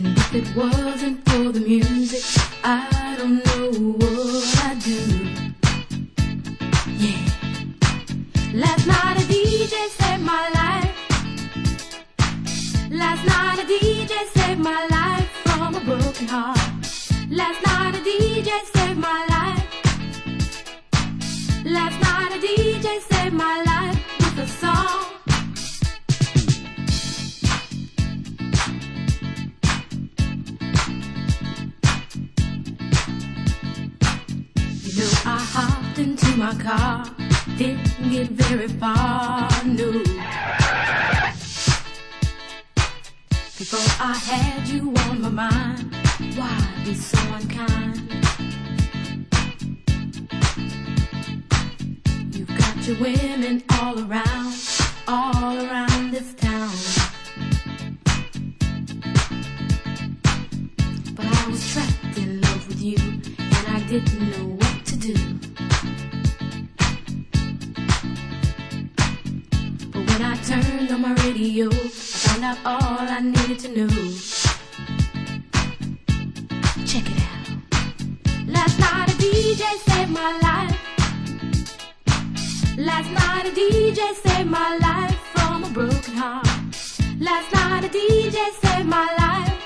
If it wasn't for the music, I don't know what I'd do. Yeah. Last night a DJ saved my life. Last night a DJ saved my life from a broken heart. Last night a DJ saved my life. Last night a DJ saved my life with a song. I hopped into my car, didn't get very far, no. Before I had you on my mind, why be so unkind? You've got your women all around this town. But I was trapped in love with you, and I didn't know what to do. But when I turned on my radio, I found out all I needed to know. Check it out. Last night a DJ saved my life. Last night a DJ saved my life from a broken heart. Last night a DJ saved my life.